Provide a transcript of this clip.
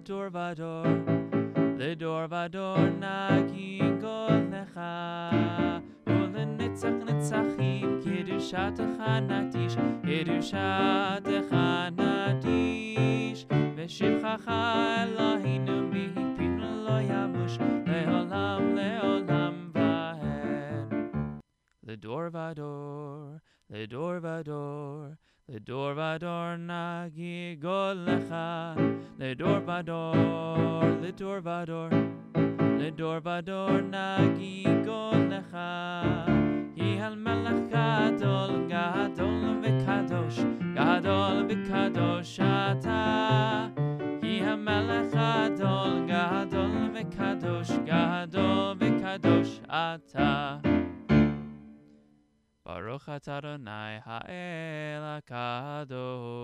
לדור ודור, לדור ודור נגיד לך, ולנצח נצחים, קדושתך נקדיש, קדושתך נקדיש, ושבחך אלוהינו מפינו לא ימוש, לעולם לעולם ועד. לדור ודור, לדור ודור, לדור ודור נגיד לך, לדור ודור, לדור ודור, לדור ודור נגיד לך, כי המלך גדול, גדול וקדוש, גדול וקדוש אתה, כי המלך גדול, גדול וקדוש, גדול וקדוש אתה. ברוך אתה אדוני האל הקדוש.